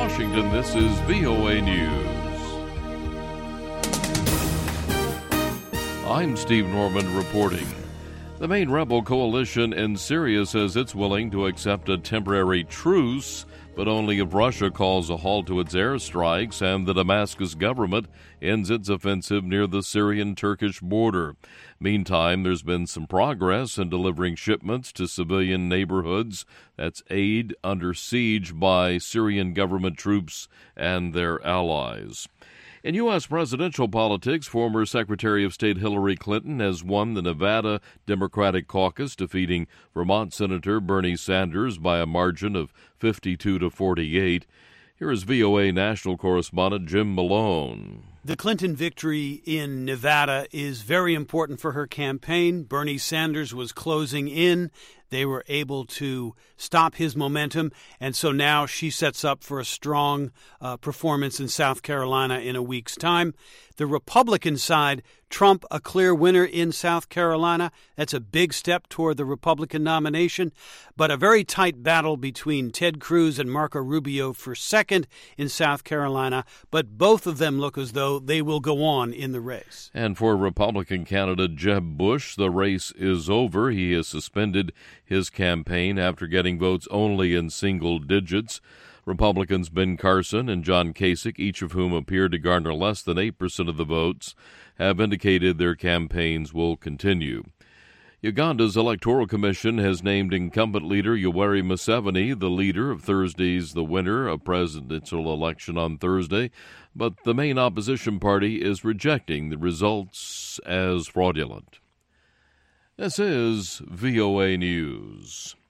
Washington, this is VOA News. I'm Steve Norman reporting. The main rebel coalition in Syria says it's willing to accept a temporary truce, but only if Russia calls a halt to its airstrikes and the Damascus government ends its offensive near the Syrian-Turkish border. Meantime, there's been some progress in delivering shipments to civilian neighborhoods. That's aid under siege by Syrian government troops and their allies. In U.S. presidential politics, former Secretary of State Hillary Clinton has won the Nevada Democratic caucus, defeating Vermont Senator Bernie Sanders by a margin of 52-48. Here is VOA national correspondent Jim Malone. The Clinton victory in Nevada is very important for her campaign. Bernie Sanders was closing in. They were able to stop his momentum, and so now she sets up for a strong performance in South Carolina in a week's time. The Republican side, Trump a clear winner in South Carolina. That's a big step toward the Republican nomination, but a very tight battle between Ted Cruz and Marco Rubio for second in South Carolina, but both of them look as though they will go on in the race. And for Republican candidate Jeb Bush, the race is over. He has suspended his campaign after getting votes only in single digits. Republicans Ben Carson and John Kasich, each of whom appeared to garner less than 8% of the votes, have indicated their campaigns will continue. Uganda's Electoral Commission has named incumbent leader Yoweri Museveni the leader of the winner of presidential election on Thursday, but the main opposition party is rejecting the results as fraudulent. This is VOA News.